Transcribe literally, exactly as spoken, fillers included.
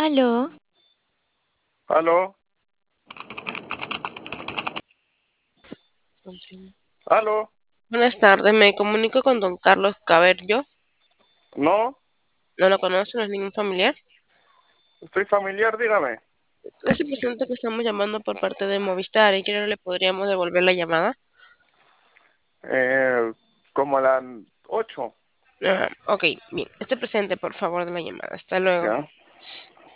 Aló, Aló, aló, Buenas tardes, me comunico con don Carlos Caberyo. no, ¿No lo conoce? ¿No es ningún familiar? estoy familiar, dígame. Es el presente que estamos llamando por parte de Movistar y que no le podríamos devolver la llamada. Eh, como a las ocho, Ah, ok, bien. Este presente, por favor, de la llamada. Hasta luego. ¿ya?